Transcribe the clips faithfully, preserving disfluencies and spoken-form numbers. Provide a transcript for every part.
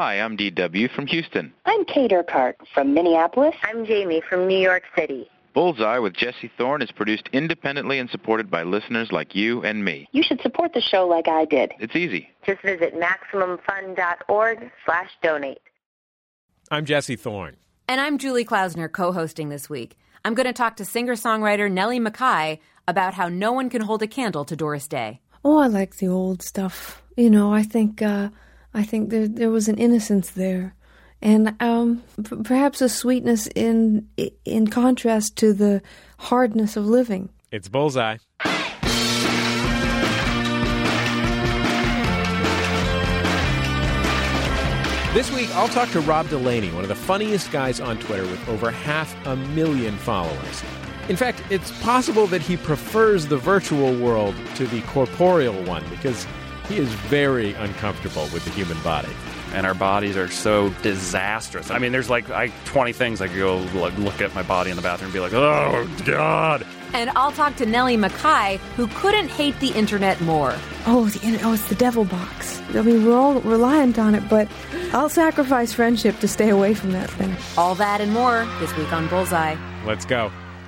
Hi, I'm D W from Houston. I'm Kate Urquhart from Minneapolis. I'm Jamie from New York City. Bullseye with Jesse Thorne is produced independently and supported by listeners like you and me. You should support the show like I did. It's easy. Just visit MaximumFun.org slash donate. I'm Jesse Thorne. And I'm Julie Klausner, co-hosting this week. I'm going to talk to singer-songwriter Nellie McKay about how no one can hold a candle to Doris Day. Oh, I like the old stuff. You know, I think uh, I think there there was an innocence there, and um, p- perhaps a sweetness in in contrast to the hardness of living. It's Bullseye. This week, I'll talk to Rob Delaney, one of the funniest guys on Twitter with over half a million followers. In fact, it's possible that he prefers the virtual world to the corporeal one because he is very uncomfortable with the human body. And our bodies are so disastrous. I mean, there's like I, twenty things I could go like, look at my body in the bathroom and be like, oh, God. And I'll talk to Nellie McKay, who couldn't hate the internet more. Oh, the, oh, it's the devil box. I mean, we're all reliant on it, but I'll sacrifice friendship to stay away from that thing. All that and more this week on Bullseye. Let's go.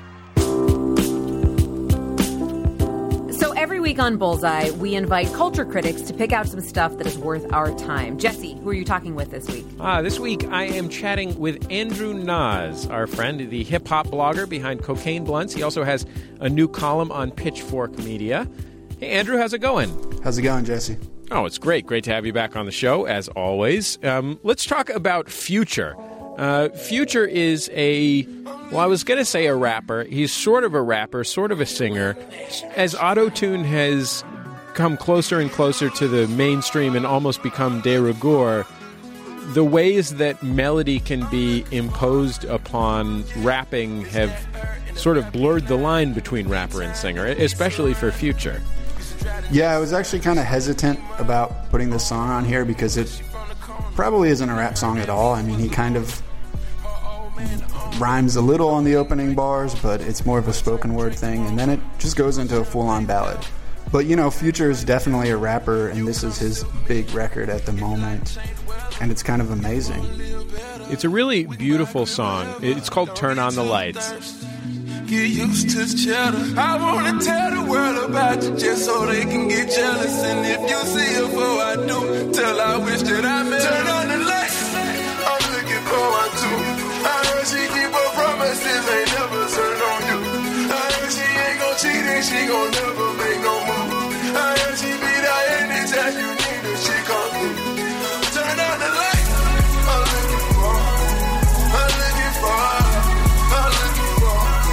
So every week on Bullseye, we invite culture critics to pick out some stuff that is worth our time. Jesse, who are you talking with this week? Ah, this week I am chatting with Andrew Nas, our friend, the hip-hop blogger behind Cocaine Blunts. He also has a new column on Pitchfork Media. Hey, Andrew, how's it going? How's it going, Jesse? Oh, it's great. Great to have you back on the show, as always. Um, let's talk about Future. Uh, Future is a, well, I was going to say a rapper. He's sort of a rapper, sort of a singer. As auto-tune has come closer and closer to the mainstream and almost become de rigueur, the ways that melody can be imposed upon rapping have sort of blurred the line between rapper and singer, especially for Future. Yeah, I was actually kind of hesitant about putting this song on here because it probably isn't a rap song at all. I mean, he kind of rhymes a little on the opening bars, but it's more of a spoken word thing, and then it just goes into a full-on ballad. But, you know, Future is definitely a rapper, and this is his big record at the moment, and it's kind of amazing. It's a really beautiful song. It's called Turn on the Lights. Get used to cheddar. I wanna tell the world about you just so they can get jealous. And if you see her before I do, tell I wish that I met her. Turn on the lights. I'm looking for one too. I heard she keep her promises, ain't never turn on you. I heard she ain't gon' cheat and she gon' never make no move. I heard she be there anytime you need her, she come through. Turn on the lights. I'm looking for. I'm looking for. I'm looking for.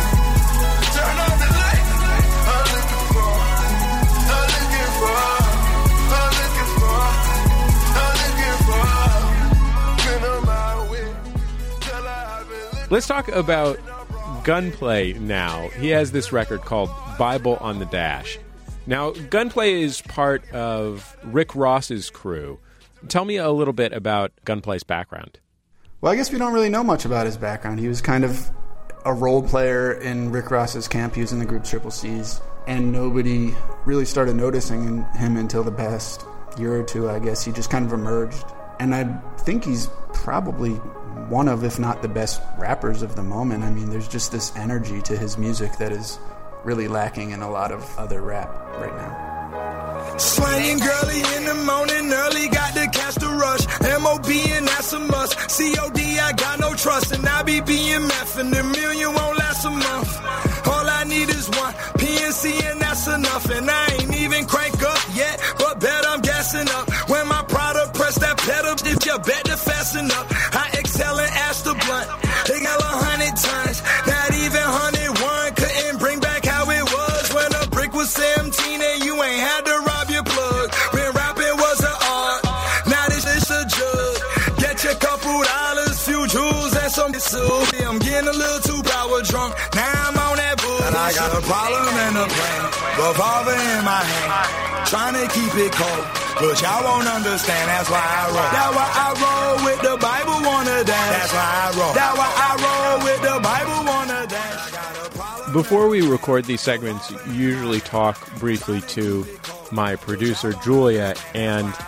Let's talk about Gunplay now. He has this record called Bible on the Dash. Now, Gunplay is part of Rick Ross's crew. Tell me a little bit about Gunplay's background. Well, I guess we don't really know much about his background. He was kind of a role player in Rick Ross's camp. He was in the group Triple C's, and nobody really started noticing him until the past year or two, I guess. He just kind of emerged. And I think he's probably one of, if not the best rappers of the moment. I mean, there's just this energy to his music that is really lacking in a lot of other rap right now. Swaying girly in the morning early, got to catch the rush. M O B and that's a must. C O D, I got no trust, and I be being meth, and the million won't last a month. All I need is one P N C, and that's enough. And I ain't even crank up yet, but bet I'm gassing up. When my product press that pedal, if you bet to fasten up. I excel and ask the blunt. They got a hundred tons, not even hundred one. Couldn't bring back how it was when a brick was seventeen and you ain't had to rob your plug. When rapping was an art, now this is a jug. Get your couple dollars, few jewels, and some soup. I'm getting a little too power drunk. Now I'm on that bull. And I got a problem and a plan. Revolver in my hand, trying to keep it cold. But y'all won't understand, that's why I roll. That's why I roll with the Bible on the dash. That's why I roll. That's why I roll with the Bible on the dash. Before we record these segments, you usually talk briefly to my producer, Julia, and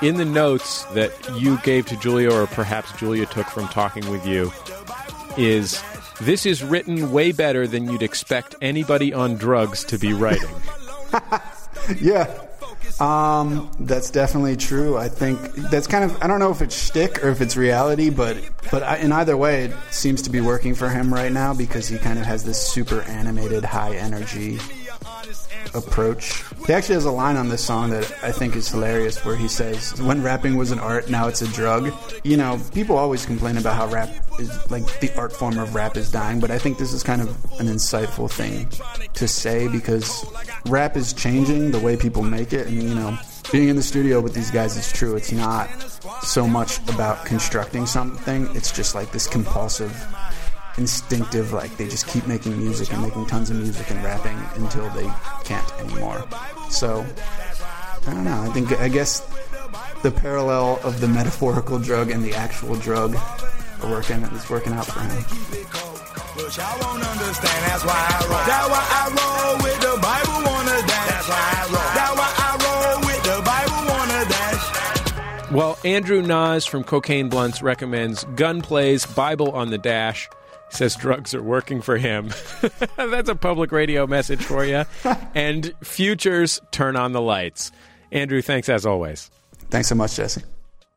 in the notes that you gave to Julia, or perhaps Julia took from talking with you, is this is written way better than you'd expect anybody on drugs to be writing. Yeah. Um, that's definitely true. I think that's kind of, I don't know if it's shtick or if it's reality, but but I, in either way, it seems to be working for him right now because he kind of has this super animated, high energy approach. He actually has a line on this song that I think is hilarious where he says, when rapping was an art, now it's a drug. You know, people always complain about how rap is, like, the art form of rap is dying, but I think this is kind of an insightful thing to say because rap is changing the way people make it, and, you know, being in the studio with these guys is true. It's not so much about constructing something, it's just like this compulsive, instinctive, like they just keep making music and making tons of music and rapping until they can't anymore. So I don't know, I think I guess the parallel of the metaphorical drug and the actual drug are working is working out for him. But y'all won't understand, that's why I roll. That's why I roll with the Bible on the dash. That's why I roll. That's why I roll with the Bible on the dash. Well, Andrew Nas from Cocaine Blunts recommends Gunplay's Bible on the Dash. Says drugs are working for him. That's a public radio message for you. And Future's Turn on the Lights. Andrew, thanks as always. Thanks so much, Jesse.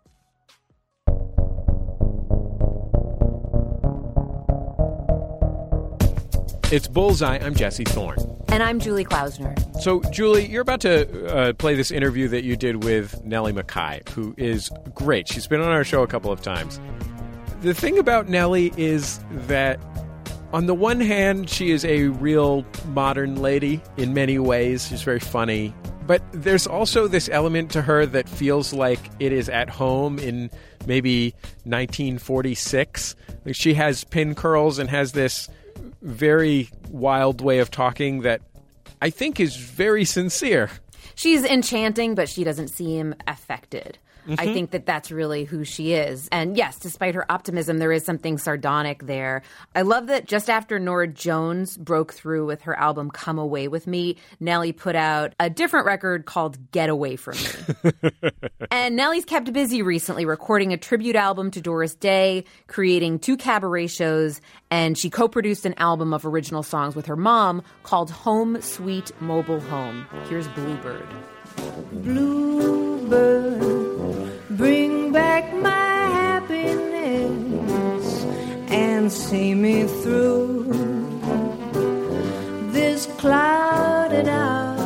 It's Bullseye. I'm Jesse Thorne. And I'm Julie Klausner. So, Julie, you're about to uh, play this interview that you did with Nellie McKay, who is great. She's been on our show a couple of times. The thing about Nellie is that, on the one hand, she is a real modern lady in many ways. She's very funny. But there's also this element to her that feels like it is at home in maybe nineteen forty-six. Like she has pin curls and has this very wild way of talking that I think is very sincere. She's enchanting, but she doesn't seem affected. Mm-hmm. I think that that's really who she is. And yes, despite her optimism, there is something sardonic there. I love that just after Norah Jones broke through with her album Come Away With Me, Nellie put out a different record called Get Away From Me. And Nellie's kept busy recently recording a tribute album to Doris Day, creating two cabaret shows, and she co-produced an album of original songs with her mom called Home Sweet Mobile Home. Here's Bluebird. Bluebird, bring back my happiness and see me through this clouded hour.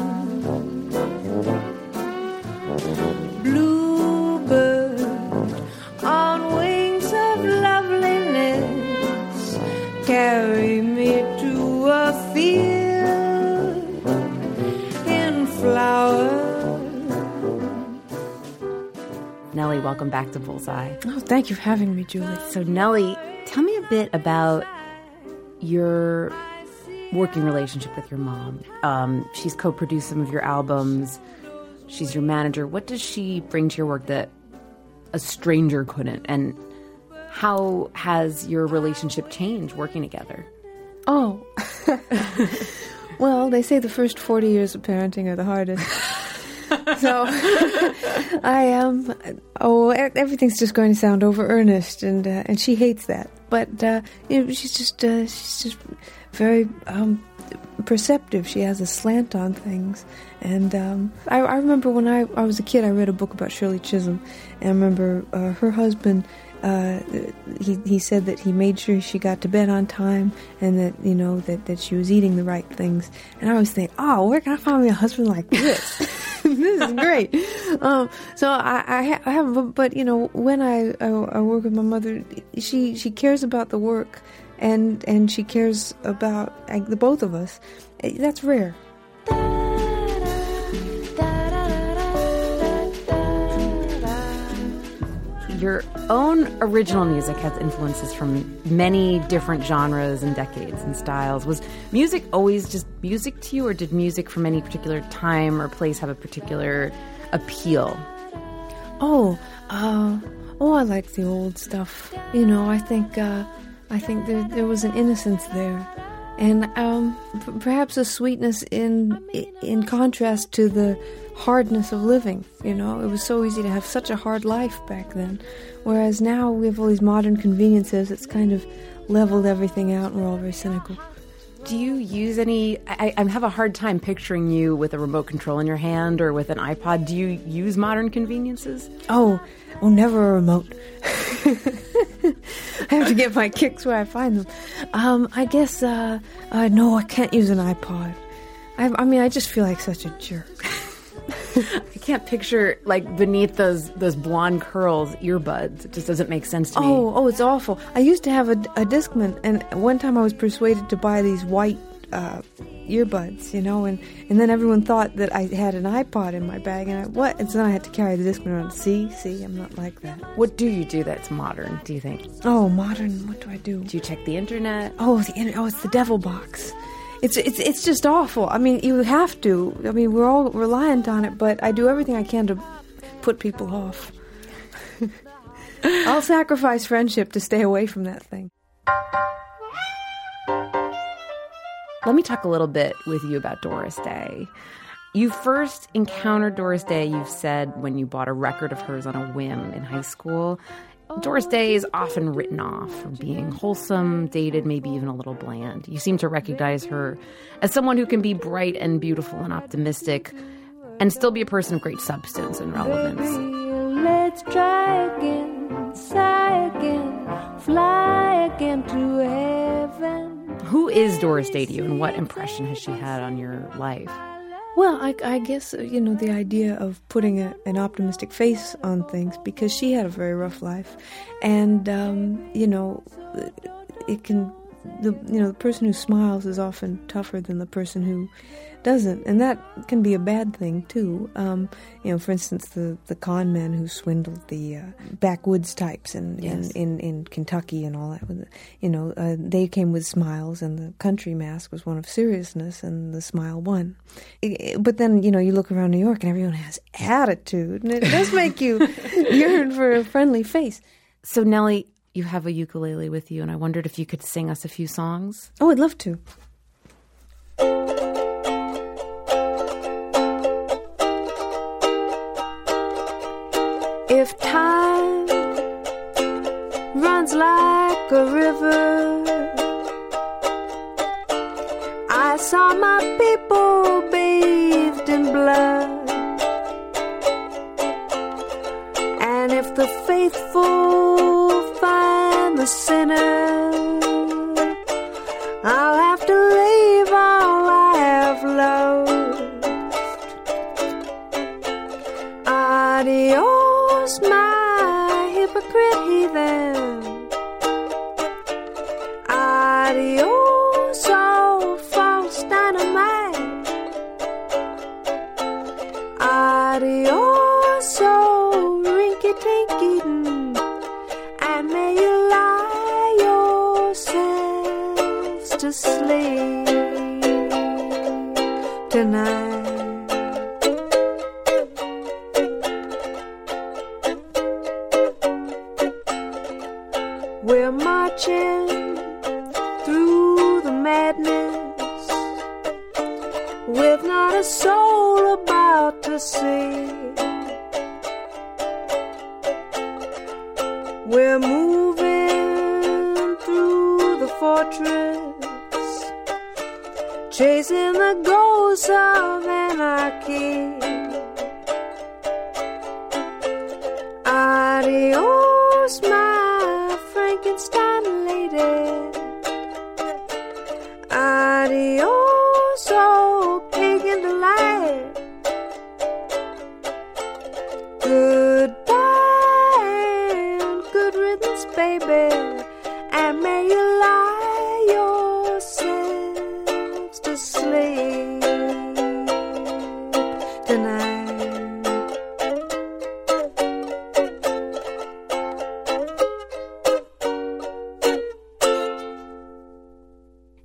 Bluebird, on wings of loveliness, carry me to a field in flower. Nellie, welcome back to Bullseye. Oh, thank you for having me, Julie. So, Nellie, tell me a bit about your working relationship with your mom. Um, she's co-produced some of your albums. She's your manager. What does she bring to your work that a stranger couldn't? And how has your relationship changed working together? Oh, well, they say the first forty years of parenting are the hardest. So I am. Um, oh, everything's just going to sound over earnest, and uh, and she hates that. But uh, you know, she's just uh, she's just very um, perceptive. She has a slant on things, and um, I, I remember when I, I was a kid, I read a book about Shirley Chisholm, and I remember uh, her husband. Uh, he he said that he made sure she got to bed on time, and that you know that, that she was eating the right things. And I always think, oh, where can I find me a husband like this? This is great. Um, so I, I, ha- I have, but you know, when I, I I work with my mother, she she cares about the work, and and she cares about like, the both of us. That's rare. Your own original music has influences from many different genres and decades and styles. Was music always just music to you, or did music from any particular time or place have a particular appeal? Oh, uh, oh, I like the old stuff. You know, I think, uh, I think there there was an innocence there, and um, p- perhaps a sweetness in in contrast to the hardness of living. You know, it was so easy to have such a hard life back then, whereas now we have all these modern conveniences. It's kind of leveled everything out, and we're all very cynical. Do you use any... I, I have a hard time picturing you with a remote control in your hand or with an iPod. Do you use modern conveniences? Oh, oh, never a remote. I have to get my kicks where I find them. Um, I guess, uh, uh, no, I can't use an iPod. I, I mean, I just feel like such a jerk. I can't picture, like, beneath those those blonde curls, earbuds. It just doesn't make sense to me. Oh, oh, it's awful. I used to have a, a Discman, and one time I was persuaded to buy these white uh, earbuds, you know, and, and then everyone thought that I had an iPod in my bag, and I, what? And so then I had to carry the Discman around. See, see, I'm not like that. What do you do that's modern, do you think? Oh, modern, what do I do? Do you check the internet? Oh, the inter- oh, it's the devil box. It's it's it's just awful. I mean, you have to. I mean, we're all reliant on it, but I do everything I can to put people off. I'll sacrifice friendship to stay away from that thing. Let me talk a little bit with you about Doris Day. You first encountered Doris Day, you've said, when you bought a record of hers on a whim in high school. Doris Day is often written off for being wholesome, dated, maybe even a little bland. You seem to recognize her as someone who can be bright and beautiful and optimistic and still be a person of great substance and relevance. Baby, let's try again, sigh again, fly again to heaven. Who is Doris Day to you, and what impression has she had on your life? Well, I, I guess, you know, the idea of putting a, an optimistic face on things, because she had a very rough life. And, um, you know, it can, the you know, the person who smiles is often tougher than the person who doesn't. And that can be a bad thing, too. Um, you know, for instance, the, the con men who swindled the uh, backwoods types in, Yes. in, in, in Kentucky and all that, you know, uh, they came with smiles, and the country mask was one of seriousness, and the smile won. It, but then, you know, you look around New York and everyone has attitude, and it does make you yearn for a friendly face. So, Nellie, you have a ukulele with you, and I wondered if you could sing us a few songs. Oh, I'd love to. If time runs like a river, I saw my people bathed in blood. And if the faithful find the sinner, I'll have to leave all I have loved. Adios, my hypocrite heathen. Adios, oh false dynamite. Adios, oh rinky-dink Eden. And may you lie yourselves to sleep tonight. We're marching through the madness with not a soul about to see. We're moving through the fortress, chasing the ghosts of anarchy. Adios, my Frankenstein lady. Adios, oh pagan delight. Goodbye and good riddance, baby. And may you lie yourselves to sleep tonight.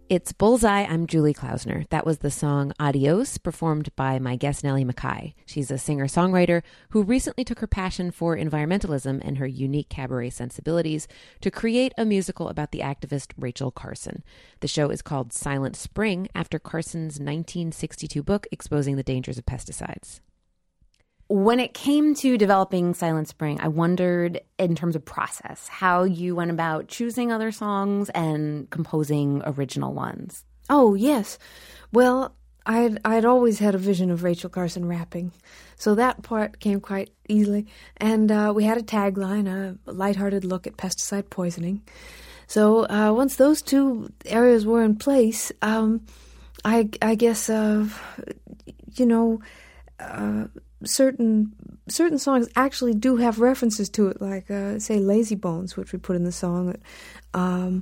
It's Bullseye. I'm Julie Klausner. That was the song Adios, performed by my guest Nellie McKay. She's a singer-songwriter who recently took her passion for environmentalism and her unique cabaret sensibilities to create a musical about the activist Rachel Carson. The show is called Silent Spring, after Carson's nineteen sixty-two book exposing the dangers of pesticides. When it came to developing Silent Spring, I wondered, in terms of process, how you went about choosing other songs and composing original ones. Oh, yes. Well, I'd, I'd always had a vision of Rachel Carson rapping, so that part came quite easily. And uh, we had a tagline, a lighthearted look at pesticide poisoning. So uh, once those two areas were in place, um, I, I guess, uh, you know... Uh, certain certain songs actually do have references to it, like uh, say Lazy Bones, which we put in the song um,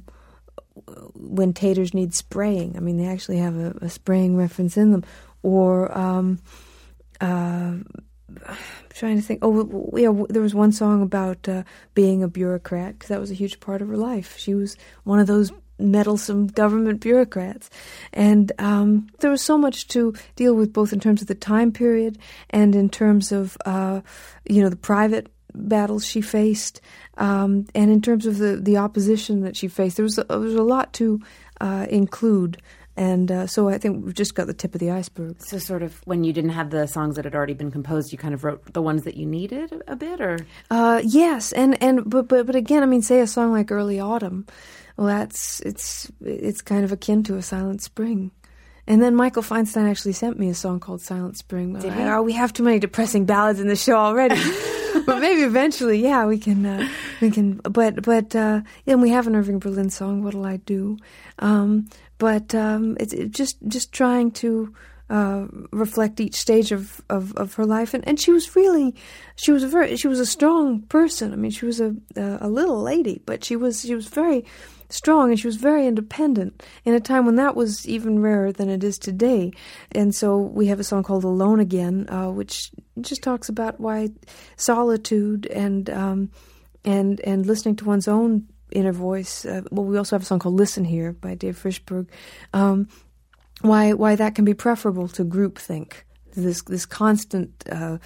when taters need spraying. I mean, they actually have a, a spraying reference in them. Or um, uh, I'm trying to think. Oh, yeah, there was one song about uh, being a bureaucrat, because that was a huge part of her life. She was one of those meddlesome government bureaucrats. And um, there was so much to deal with, both in terms of the time period and in terms of, uh, you know, the private battles she faced, um, and in terms of the, the opposition that she faced. There was a, there was a lot to uh, include. And uh, so I think we've just got the tip of the iceberg. So sort of when you didn't have the songs that had already been composed, you kind of wrote the ones that you needed a, a bit, or? Uh, yes, and, and but, but but again, I mean, say a song like Early Autumn, well, that's it's it's kind of akin to a Silent Spring. And then Michael Feinstein actually sent me a song called Silent Spring. Did he? I, oh, we have too many depressing ballads in the show already. But maybe eventually, yeah, we can, uh, we can. But but uh, and we have an Irving Berlin song, What'll I Do? Um, but um, it's it just just trying to uh, reflect each stage of, of, of her life, and, and she was really, she was a very, she was a strong person. I mean, she was a a, a little lady, but she was she was very strong, and she was very independent in a time when that was even rarer than it is today. And so we have a song called Alone Again, uh, which just talks about why solitude and um, and and listening to one's own inner voice. Uh, well, we also have a song called Listen Here by Dave Frishberg. Um, why why that can be preferable to groupthink, this this constant uh,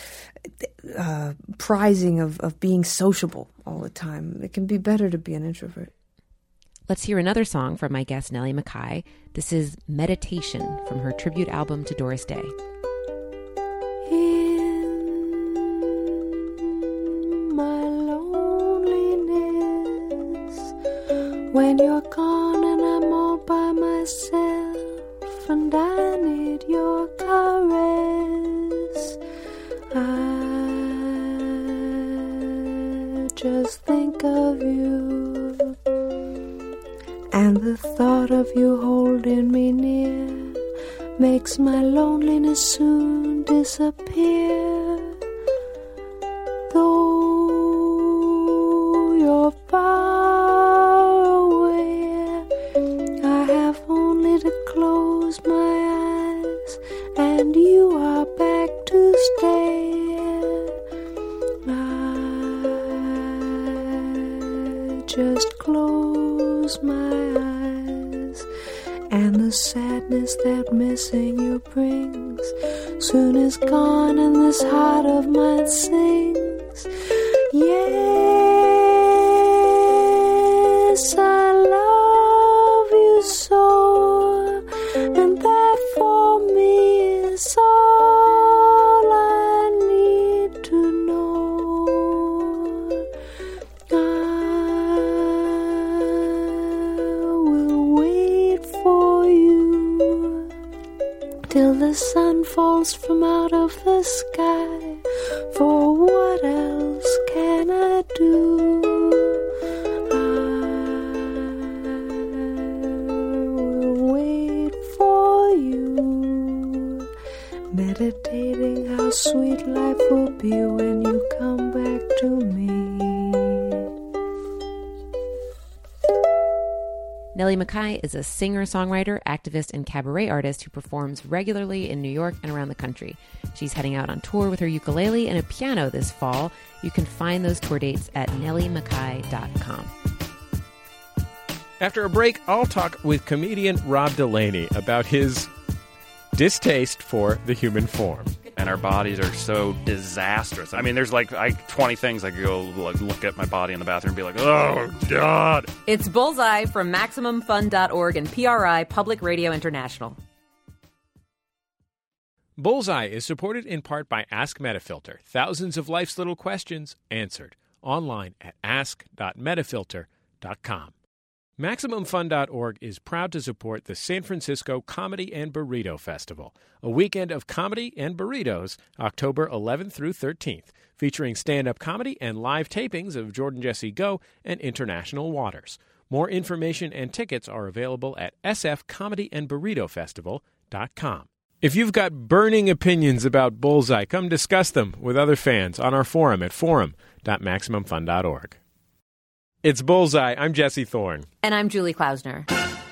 uh, prizing of, of being sociable all the time. It can be better to be an introvert. Let's hear another song from my guest, Nellie McKay. This is Meditation from her tribute album to Doris Day. In my loneliness, when you're gone and I'm all by myself, and I need your caress, I just think of you. And the thought of you holding me near makes my loneliness soon disappear. Though you're far away, I have only to close my eyes, and you are back to stay. I just close my eyes, and the sadness that missing you brings soon is gone, and this heart of mine sings. Yes, I love you so, and that for me is all I need to know. I will wait for you till the sun falls from out of the sky, for what else can I do? I will wait for you, meditating how sweet life will be when you come back to me. Nellie McKay is a singer-songwriter, activist, and cabaret artist who performs regularly in New York and around the country. She's heading out on tour with her ukulele and a piano this fall. You can find those tour dates at nellie mckay dot com. After a break, I'll talk with comedian Rob Delaney about his distaste for the human form. And our bodies are so disastrous. I mean, there's like I, twenty things I could go like, look at my body in the bathroom and be like, oh, God. It's Bullseye from Maximum Fun dot org and P R I Public Radio International. Bullseye is supported in part by Ask Metafilter. Thousands of life's little questions answered online at ask dot metafilter dot com. Maximum Fun dot org is proud to support the San Francisco Comedy and Burrito Festival, a weekend of comedy and burritos, October eleventh through thirteenth, featuring stand-up comedy and live tapings of Jordan Jesse Go and International Waters. More information and tickets are available at s f comedy and burrito festival dot com. If you've got burning opinions about Bullseye, come discuss them with other fans on our forum at forum dot maximum fun dot org. It's Bullseye. I'm Jesse Thorne. And I'm Julie Klausner.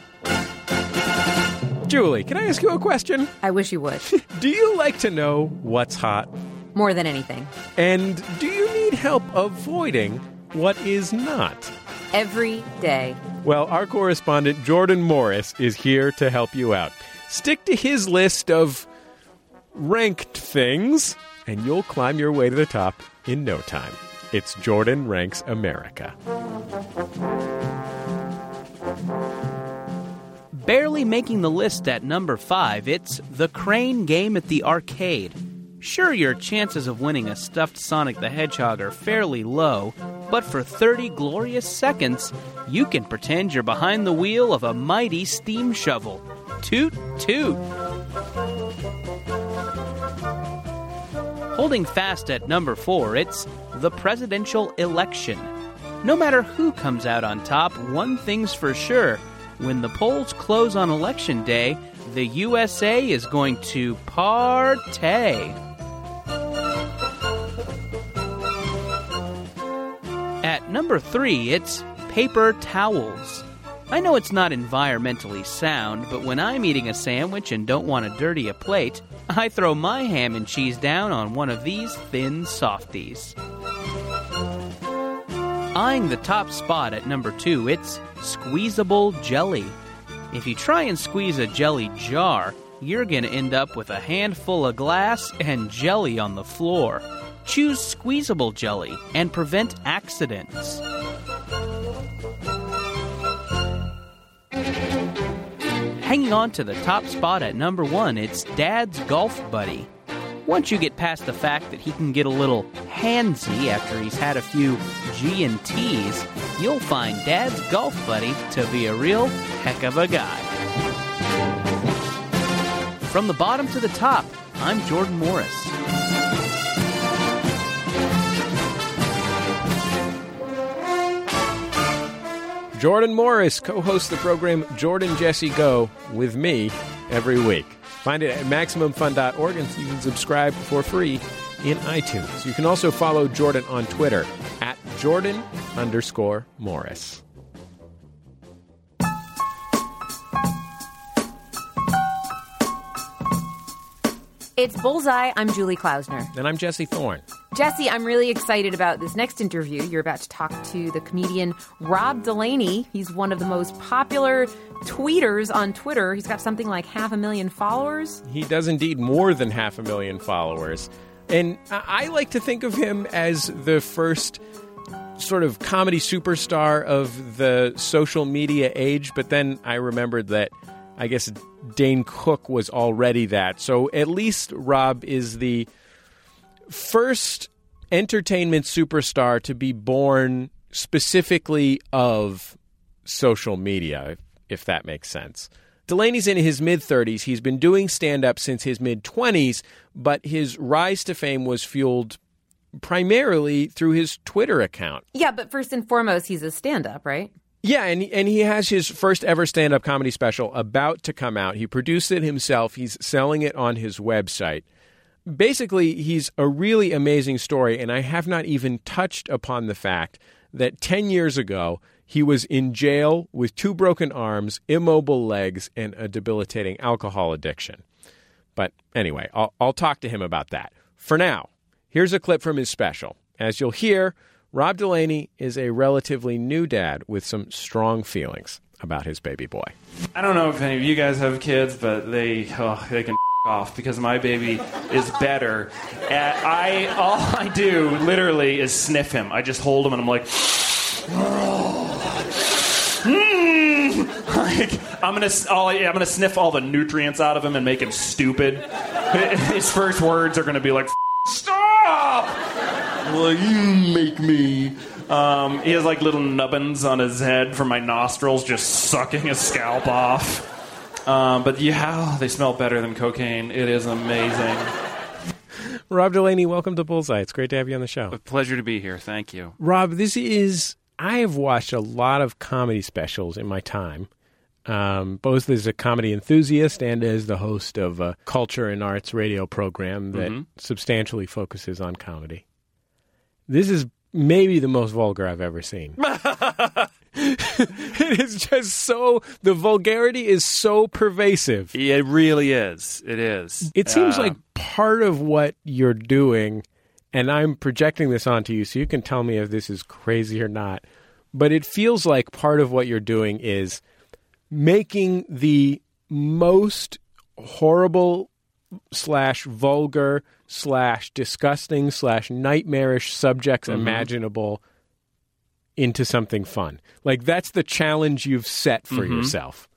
Julie, can I ask you a question? I wish you would. Do you like to know what's hot? More than anything. And do you need help avoiding what is not? Every day. Well, our correspondent Jordan Morris is here to help you out. Stick to his list of ranked things, and you'll climb your way to the top in no time. It's Jordan Ranks America. Barely making the list at number five, it's the Crane game at the arcade. Sure, your chances of winning a stuffed Sonic the Hedgehog are fairly low, but for thirty glorious seconds, you can pretend you're behind the wheel of a mighty steam shovel. Toot, toot. Holding fast at number four, it's the presidential election. No matter who comes out on top, one thing's for sure. When the polls close on election day, the U S A is going to partay. At number three, it's paper towels. I know it's not environmentally sound, but when I'm eating a sandwich and don't want to dirty a plate, I throw my ham and cheese down on one of these thin softies. Eyeing the top spot at number two, it's squeezable jelly. If you try and squeeze a jelly jar, you're going to end up with a handful of glass and jelly on the floor. Choose squeezable jelly and prevent accidents. Hanging on to the top spot at number one, it's Dad's Golf Buddy. Once you get past the fact that he can get a little handsy after he's had a few G and T's, you'll find Dad's Golf Buddy to be a real heck of a guy. From the bottom to the top, I'm Jordan Morris. Jordan Morris co-hosts the program Jordan Jesse Go with me every week. Find it at maximum fun dot org, and you can subscribe for free in iTunes. You can also follow Jordan on Twitter at Jordan underscore Morris. It's Bullseye. I'm Julie Klausner. And I'm Jesse Thorne. Jesse, I'm really excited about this next interview. You're about to talk to the comedian Rob Delaney. He's one of the most popular tweeters on Twitter. He's got something like half a million followers. He does indeed more than half a million followers. And I like to think of him as the first sort of comedy superstar of the social media age. But then I remembered that I guess Dane Cook was already that. So at least Rob is the first entertainment superstar to be born specifically of social media, if, if that makes sense. Delaney's in his mid-thirties. He's been doing stand-up since his mid-twenties, but his rise to fame was fueled primarily through his Twitter account. Yeah, but first and foremost, he's a stand-up, right? Yeah, and and he has his first ever stand-up comedy special about to come out. He produced it himself. He's selling it on his website. Basically, he's a really amazing story, and I have not even touched upon the fact that ten years ago, he was in jail with two broken arms, immobile legs, and a debilitating alcohol addiction. But anyway, I'll, I'll talk to him about that. For now, here's a clip from his special. As you'll hear, Rob Delaney is a relatively new dad with some strong feelings. about his baby boy. I don't know if any of you guys have kids, but they oh, they can off because my baby is better. At, I all I do literally is sniff him. I just hold him and I'm like, mm. like I'm gonna all, I'm gonna sniff all the nutrients out of him and make him stupid. His first words are gonna be like, stop! Like, you make me. Um, he has like little nubbins on his head from my nostrils, just sucking his scalp off. Um, but yeah, they smell better than cocaine. It is amazing. Rob Delaney, welcome to Bullseye. It's great to have you on the show. A pleasure to be here. Thank you. Rob, this is... I have watched a lot of comedy specials in my time, um, both as a comedy enthusiast and as the host of a culture and arts radio program that mm-hmm. substantially focuses on comedy. This is maybe the most vulgar I've ever seen. It is just so... The vulgarity is so pervasive. It really is. It is. It seems uh, like part of what you're doing, and I'm projecting this onto you, so you can tell me if this is crazy or not, but it feels like part of what you're doing is making the most horrible slash vulgar slash disgusting slash nightmarish subjects mm-hmm. imaginable into something fun. Like, that's the challenge you've set for mm-hmm. yourself.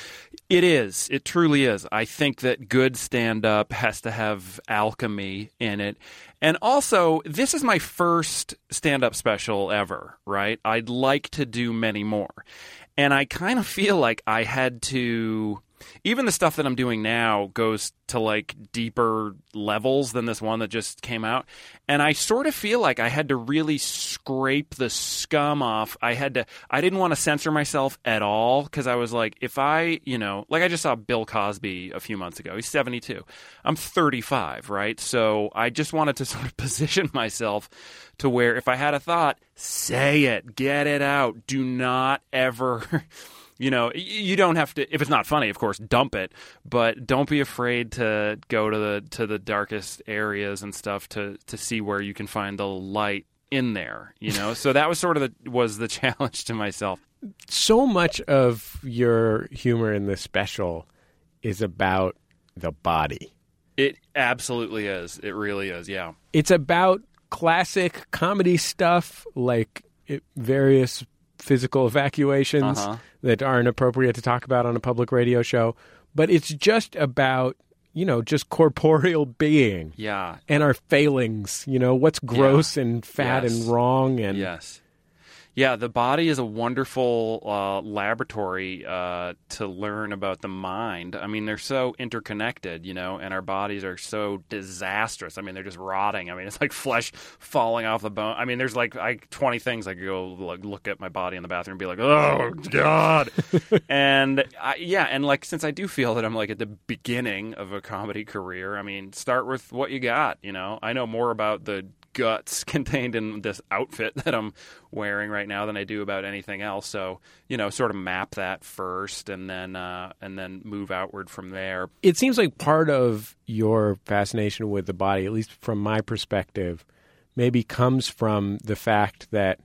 It is. It truly is. I think that good stand-up has to have alchemy in it. And also, this is my first stand-up special ever, right? I'd like to do many more. And I kind of feel like I had to... Even the stuff that I'm doing now goes to, like, deeper levels than this one that just came out. And I sort of feel like I had to really scrape the scum off. I had to, I didn't want to censor myself at all because I was like, if I, you know, like I just saw Bill Cosby a few months ago. He's seventy-two. I'm thirty-five, right? So I just wanted to sort of position myself to where if I had a thought, say it, get it out. Do not ever... You know, you don't have to. If it's not funny, of course, dump it. But don't be afraid to go to the to the darkest areas and stuff to to see where you can find the light in there. You know, so that was sort of the was the challenge to myself. So much of your humor in this special is about the body. It absolutely is. It really is. Yeah. It's about classic comedy stuff like it, various physical evacuations uh-huh. that aren't appropriate to talk about on a public radio show. But it's just about, you know, just corporeal being. Yeah. And our failings, you know, what's gross yeah. and fat yes. and wrong. And yes. Yeah, the body is a wonderful uh, laboratory uh, to learn about the mind. I mean, they're so interconnected, you know, and our bodies are so disastrous. I mean, they're just rotting. I mean, it's like flesh falling off the bone. I mean, there's like I, twenty things I could go like, look at my body in the bathroom and be like, oh, God. and I, yeah, and like since I do feel that I'm like at the beginning of a comedy career, I mean, start with what you got, you know. I know more about the guts contained in this outfit that I'm wearing right now than I do about anything else. So, you know, sort of map that first and then uh, and then move outward from there. It seems like part of your fascination with the body, at least from my perspective, maybe comes from the fact that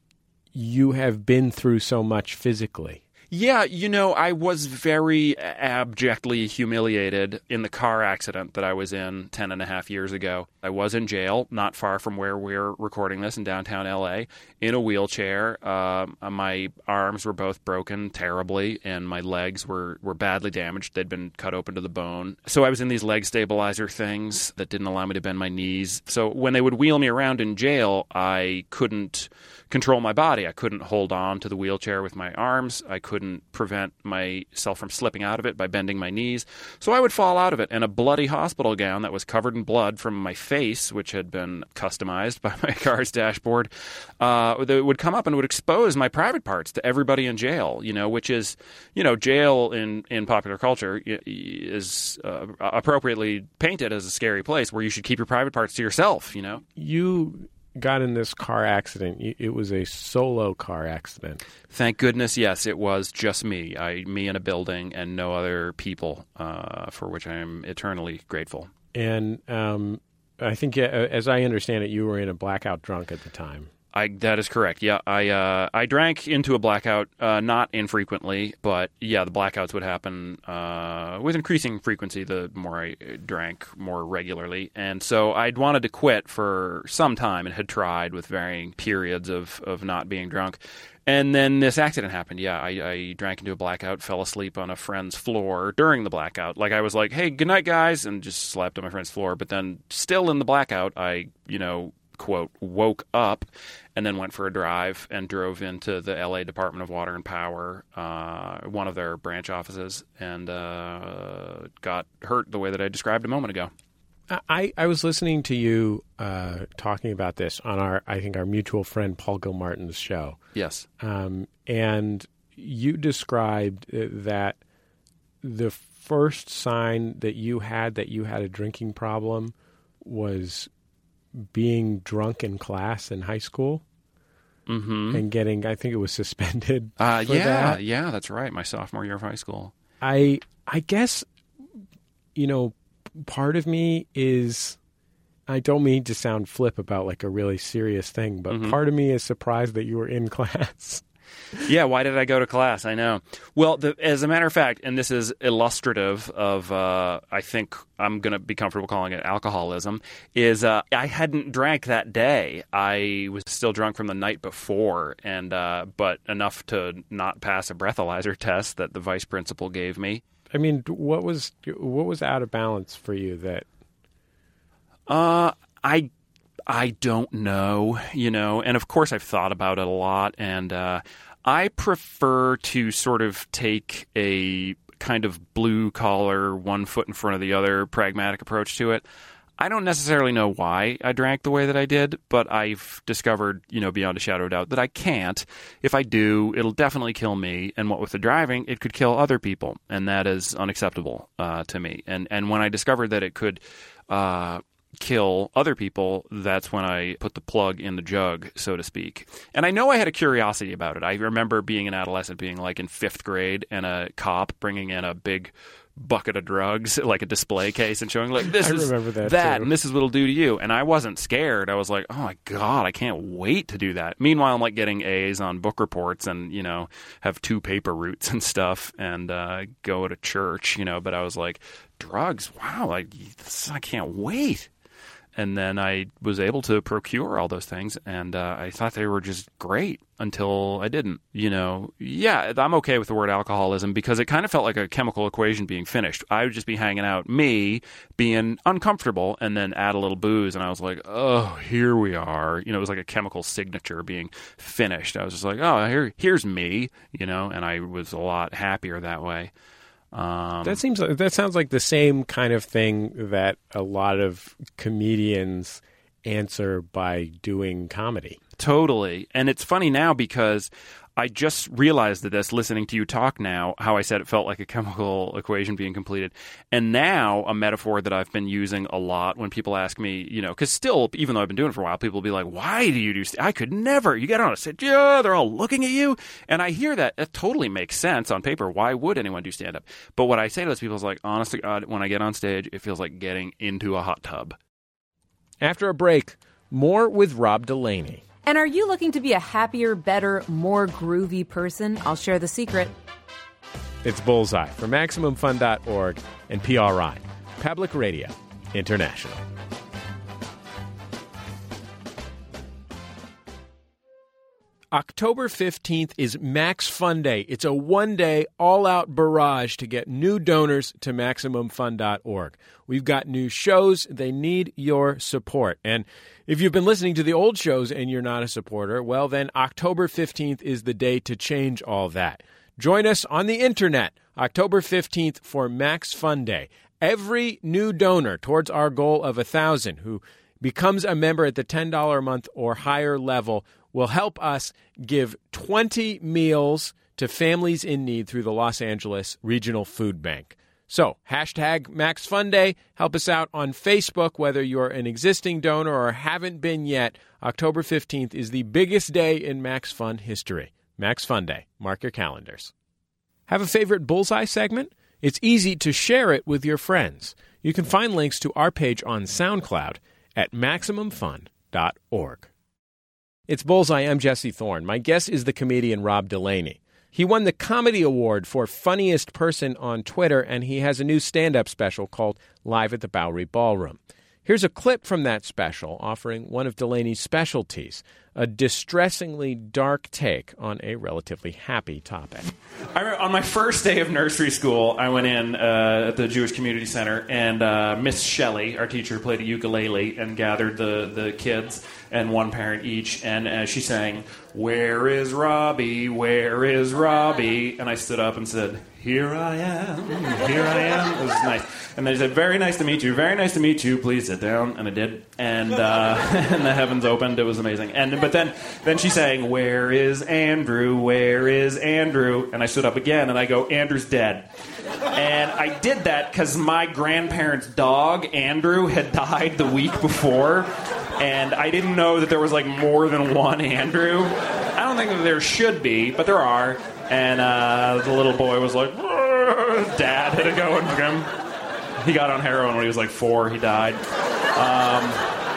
you have been through so much physically. Yeah, you know, I was very abjectly humiliated in the car accident that I was in ten and a half years ago. I was in jail, not far from where we're recording this in downtown L A, in a wheelchair. Uh, my arms were both broken terribly, and my legs were, were badly damaged. They'd been cut open to the bone. So I was in these leg stabilizer things that didn't allow me to bend my knees. So when they would wheel me around in jail, I couldn't control my body. I couldn't hold on to the wheelchair with my arms. I couldn't prevent myself from slipping out of it by bending my knees. So I would fall out of it, and a bloody hospital gown that was covered in blood from my face, which had been customized by my car's dashboard, uh, that would come up and would expose my private parts to everybody in jail, you know, which is, you know, jail in, in popular culture is uh, appropriately painted as a scary place where you should keep your private parts to yourself, you know? You got in this car accident. It was a solo car accident. Thank goodness, yes, it was just me. I, me in a building and no other people, uh, for which I am eternally grateful. And um, I think, as I understand it, you were in a blackout drunk at the time. I that is correct. Yeah, I uh, I drank into a blackout, uh, not infrequently, but yeah, the blackouts would happen uh, with increasing frequency the more I drank more regularly, and so I'd wanted to quit for some time and had tried with varying periods of, of not being drunk. And then this accident happened. Yeah, I, I drank into a blackout, fell asleep on a friend's floor during the blackout. Like I was like, hey, good night, guys, and just slept on my friend's floor. But then still in the blackout, I, you know, quote, woke up and then went for a drive and drove into the L A Department of Water and Power, uh, one of their branch offices, and uh, got hurt the way that I described a moment ago. I, I was listening to you uh, talking about this on our, I think, our mutual friend Paul Gilmartin's show. Yes. Um, and you described that the first sign that you had that you had a drinking problem was being drunk in class in high school. Mm-hmm. And getting, I think it was suspended. Uh, for yeah, that. yeah, that's right. My sophomore year of high school. I, I guess, you know, part of me is, I don't mean to sound flip about like a really serious thing, but mm-hmm. part of me is surprised that you were in class. Yeah, why did I go to class? I know. Well, the, as a matter of fact, and this is illustrative of, uh, I think I'm going to be comfortable calling it alcoholism, is uh, I hadn't drank that day. I was still drunk from the night before, and uh, but enough to not pass a breathalyzer test that the vice principal gave me. I mean, what was what was out of balance for you that? Uh, I I don't know, you know, and of course I've thought about it a lot, and uh, I prefer to sort of take a kind of blue collar, one foot in front of the other, pragmatic approach to it. I don't necessarily know why I drank the way that I did, but I've discovered, you know, beyond a shadow of doubt that I can't. If I do, it'll definitely kill me. And what with the driving, it could kill other people. And that is unacceptable uh, to me. And and when I discovered that it could uh, kill other people, that's when I put the plug in the jug, so to speak. And I know I had a curiosity about it. I remember being an adolescent, being like in fifth grade, and a cop bringing in a big bucket of drugs, like a display case, and showing like this I is remember that, that too. and this is what it'll do to you. And I wasn't scared. I was like, oh my God, I can't wait to do that. Meanwhile, I'm like getting A's on book reports and, you know, have two paper routes and stuff, and uh, go to church, you know, but I was like, drugs, wow, like this, I can't wait. And then I was able to procure all those things, and uh, I thought they were just great until I didn't. You know, yeah, I'm okay with the word alcoholism because it kind of felt like a chemical equation being finished. I would just be hanging out, me being uncomfortable, and then add a little booze, and I was like, oh, here we are. You know, it was like a chemical signature being finished. I was just like, oh, here, here's me, you know, and I was a lot happier that way. Um, that seems like, that sounds like the same kind of thing that a lot of comedians answer by doing comedy. Totally. And it's funny now because I just realized that this, listening to you talk now, how I said it felt like a chemical equation being completed. And now a metaphor that I've been using a lot when people ask me, you know, because still, even though I've been doing it for a while, people will be like, why do you do st-? I could never. You get on a stage, yeah, they're all looking at you. And I hear that. It totally makes sense on paper. Why would anyone do stand-up? But what I say to those people is like, honest to God, when I get on stage, it feels like getting into a hot tub. After a break, more with Rob Delaney. And are you looking to be a happier, better, more groovy person? I'll share the secret. It's Bullseye for Maximum Fun dot org and P R I, Public Radio International. October fifteenth is Max Fun Day. It's a one-day, all-out barrage to get new donors to Maximum Fun dot org. We've got new shows. They need your support. And if you've been listening to the old shows and you're not a supporter, well, then October fifteenth is the day to change all that. Join us on the internet, October fifteenth, for Max Fun Day. Every new donor towards our goal of one thousand who becomes a member at the ten dollars a month or higher level will help us give twenty meals to families in need through the Los Angeles Regional Food Bank. So, hashtag Max Fun Day. Help us out on Facebook, whether you're an existing donor or haven't been yet. October fifteenth is the biggest day in Max Fun history. Max Fun Day. Mark your calendars. Have a favorite Bullseye segment? It's easy to share it with your friends. You can find links to our page on SoundCloud at Maximum Fun dot org. It's Bullseye. I'm Jesse Thorne. My guest is the comedian Rob Delaney. He won the Comedy Award for Funniest Person on Twitter, and he has a new stand-up special called Live at the Bowery Ballroom. Here's a clip from that special offering one of Delaney's specialties, a distressingly dark take on a relatively happy topic. I remember on my first day of nursery school, I went in uh, at the Jewish Community Center, and uh, Miss Shelley, our teacher, played a ukulele and gathered the, the kids and one parent each, and uh, she sang, "Where is Robbie? Where is Robbie?" And I stood up and said, "Here I am, here I am." It was nice. And they said, "Very nice to meet you, very nice to meet you, please sit down." And I did. And uh, and the heavens opened. It was amazing. And But then, then she sang, "Where is Andrew, where is Andrew?" And I stood up again, and I go, "Andrew's dead." And I did that because my grandparents' dog, Andrew, had died the week before. And I didn't know that there was, like, more than one Andrew. I don't think that there should be, but there are. And uh, the little boy was like, Dad had to go and him. He got on heroin when he was like four. He died. Um,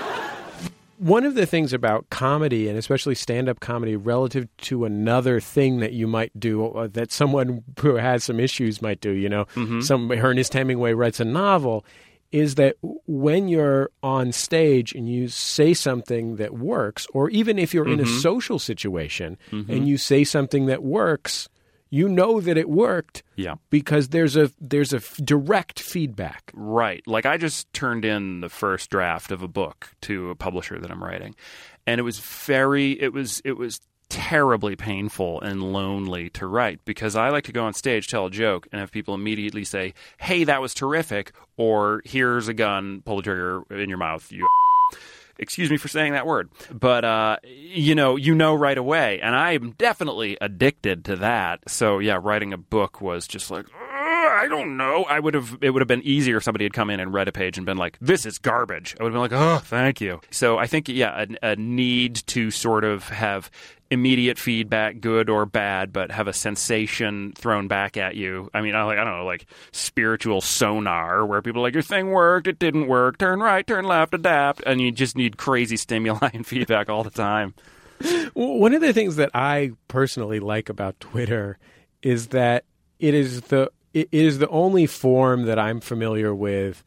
One of the things about comedy, and especially stand-up comedy, relative to another thing that you might do, uh, that someone who has some issues might do, you know, mm-hmm. some Ernest Hemingway writes a novel, is that when you're on stage and you say something that works, or even if you're mm-hmm. in a social situation mm-hmm. and you say something that works, you know that it worked yeah. because there's a there's a f- direct feedback. Right. Like I just turned in the first draft of a book to a publisher that I'm writing, and it was very it was it was terribly painful and lonely to write because I like to go on stage, tell a joke, and have people immediately say, "Hey, that was terrific," or "Here's a gun, pull the trigger in your mouth, you." Excuse me for saying that word. But, uh, you know, you know right away. And I'm definitely addicted to that. So, yeah, writing a book was just like, I don't know. I would have, it would have been easier if somebody had come in and read a page and been like, "This is garbage." I would have been like, "Oh, thank you." So I think, yeah, a, a need to sort of have immediate feedback, good or bad, but have a sensation thrown back at you. I mean, I, like, I don't know, like spiritual sonar, where people are like, "Your thing worked, it didn't work, turn right, turn left, adapt," and you just need crazy stimuli and feedback all the time. One of the things that I personally like about Twitter is that it is the it is the only form that I'm familiar with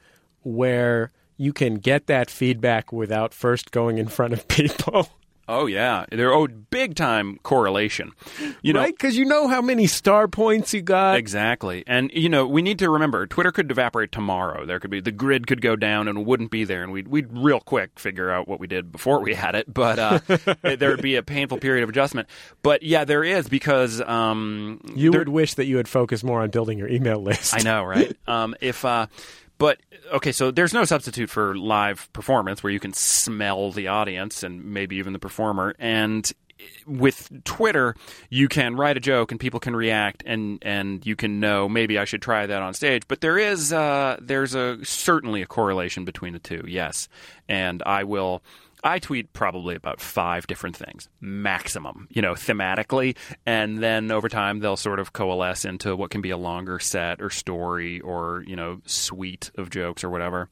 where you can get that feedback without first going in front of people. Oh, yeah. There oh big time correlation. You know, right? Because you know how many star points you got. Exactly. And, you know, we need to remember, Twitter could evaporate tomorrow. There could be, the grid could go down and it wouldn't be there. And we'd, we'd real quick figure out what we did before we had it. But uh, there would be a painful period of adjustment. But, yeah, there is because... Um, you there, would wish that you had focused more on building your email list. I know, right? um, if... Uh, But, okay, so there's no substitute for live performance where you can smell the audience and maybe even the performer. And with Twitter, you can write a joke and people can react and, and you can know, maybe I should try that on stage. But there is uh, there's a certainly a correlation between the two, yes. And I will... I tweet probably about five different things, maximum, you know, thematically. And then over time, they'll sort of coalesce into what can be a longer set or story or, you know, suite of jokes or whatever.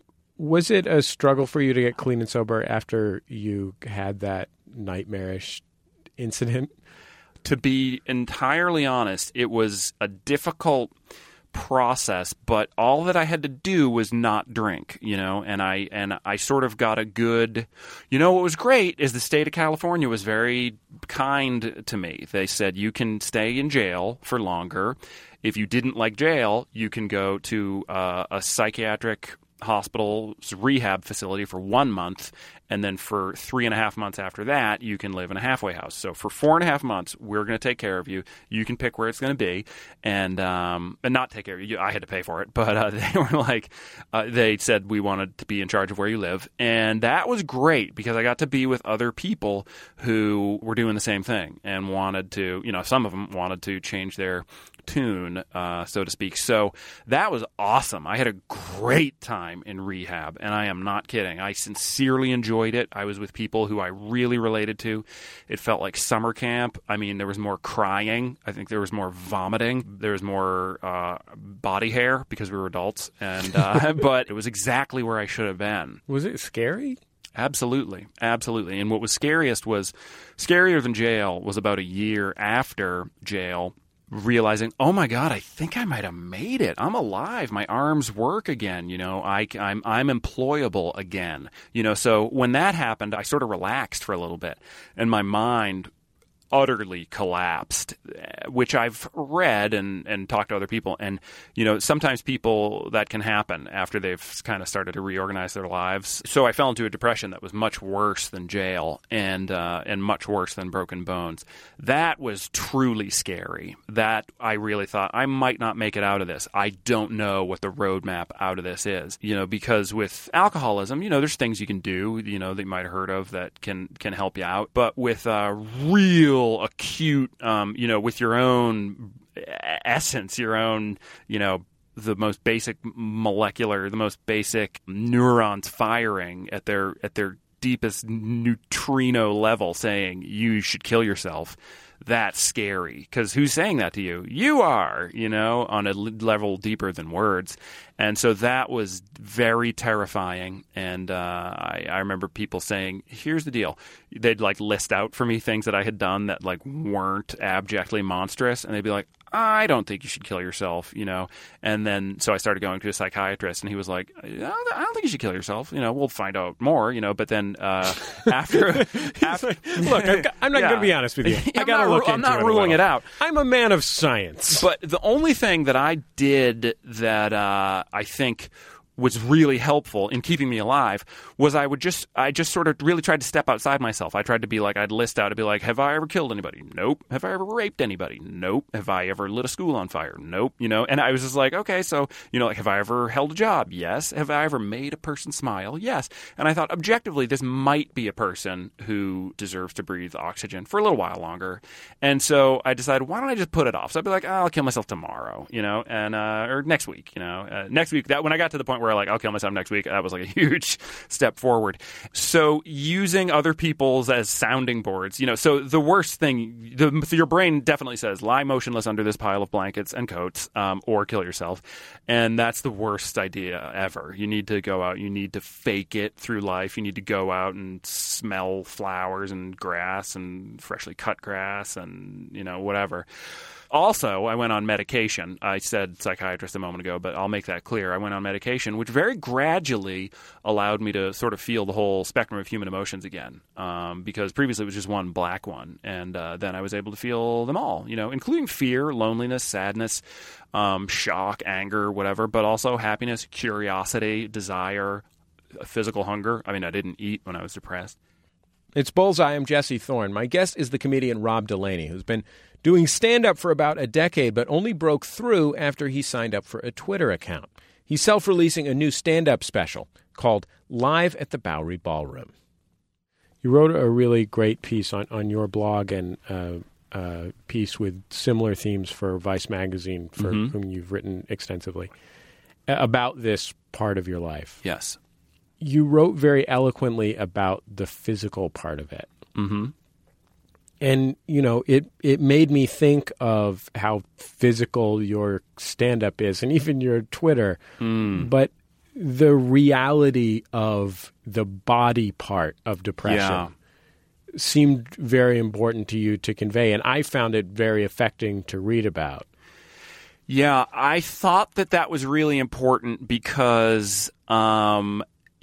Was it a struggle for you to get clean and sober after you had that nightmarish incident? To be entirely honest, it was a difficult process, but all that I had to do was not drink, you know, and I and I sort of got a good, you know, what was great is the state of California was very kind to me. They said you can stay in jail for longer. If you didn't like jail, you can go to uh, a psychiatric hospital's rehab facility for one month, and then for three and a half months after that, you can live in a halfway house. So for four and a half months, we're going to take care of you. You can pick where it's going to be, and um, and not take care of you. I had to pay for it, but uh, they were like, uh, they said we wanted to be in charge of where you live, and that was great because I got to be with other people who were doing the same thing and wanted to, you know, some of them wanted to change their tune, uh, so to speak. So that was awesome. I had a great time in rehab, and I am not kidding. I sincerely enjoyed it. I was with people who I really related to. It felt like summer camp. I mean, there was more crying. I think there was more vomiting. There was more uh, body hair because we were adults, and uh, but it was exactly where I should have been. Was it scary? Absolutely. Absolutely. And what was scariest was, scarier than jail was about a year after jail, realizing, oh my God, I think I might have made it. I'm alive. My arms work again. You know, I, I'm, I'm employable again. You know, so when that happened, I sort of relaxed for a little bit, and my mind utterly collapsed, which I've read and, and talked to other people. And, you know, sometimes people, that can happen after they've kind of started to reorganize their lives. So I fell into a depression that was much worse than jail and, uh, and much worse than broken bones. That was truly scary. That I really thought, I might not make it out of this. I don't know what the roadmap out of this is, you know, because with alcoholism, you know, there's things you can do, you know, that you might have heard of that can, can help you out. But with uh, real acute, um, you know, with your own essence, your own, you know, the most basic molecular, the most basic neurons firing at their at their deepest neutrino level, saying you should kill yourself. That's scary, because who's saying that to you? You are, you know, on a level deeper than words. And so that was very terrifying. And uh, I, I remember people saying, here's the deal. They'd like list out for me things that I had done that like weren't abjectly monstrous. And they'd be like, I don't think you should kill yourself, you know. And then so I started going to a psychiatrist, and he was like, I don't, I don't think you should kill yourself. You know, we'll find out more, you know. But then uh, after, after like, look, I'm, I'm not yeah. going to be honest with you. I got to look into I'm not it ruling it out. I'm a man of science. But the only thing that I did that uh, I think was really helpful in keeping me alive was I would just I just sort of really tried to step outside myself. I tried to be like, I'd list out, I'd be like, have I ever killed anybody? Nope. Have I ever raped anybody? Nope. Have I ever lit a school on fire? Nope. You know, and I was just like, okay, so, you know, like, have I ever held a job? Yes. Have I ever made a person smile? Yes. And I thought, objectively, this might be a person who deserves to breathe oxygen for a little while longer. And so I decided, why don't I just put it off? So I'd be like, oh, I'll kill myself tomorrow, you know, and uh, or next week, you know, uh, next week. That when I got to the point where like I'll kill myself next week, that was like a huge step forward. So using other people's as sounding boards, you know, so the worst thing, the, your brain definitely says lie motionless under this pile of blankets and coats, um, or kill yourself, and that's the worst idea ever. You need to go out, you need to fake it through life, you need to go out and smell flowers and grass and freshly cut grass and, you know, whatever. Also, I went on medication. I said psychiatrist a moment ago, but I'll make that clear. I went on medication, which very gradually allowed me to sort of feel the whole spectrum of human emotions again, um, because previously it was just one black one. And uh, then I was able to feel them all, you know, including fear, loneliness, sadness, um, shock, anger, whatever, but also happiness, curiosity, desire, physical hunger. I mean, I didn't eat when I was depressed. It's Bullseye. I'm Jesse Thorne. My guest is the comedian Rob Delaney, who's been doing stand-up for about a decade, but only broke through after he signed up for a Twitter account. He's self-releasing a new stand-up special called Live at the Bowery Ballroom. You wrote a really great piece on, on your blog and uh, uh, piece with similar themes for Vice Magazine, for mm-hmm. whom you've written extensively, about this part of your life. Yes. You wrote very eloquently about the physical part of it. Mm-hmm. And, you know, it, it made me think of how physical your stand-up is and even your Twitter. Mm. But the reality of the body part of depression yeah. seemed very important to you to convey. And I found it very affecting to read about. Yeah, I thought that that was really important because um,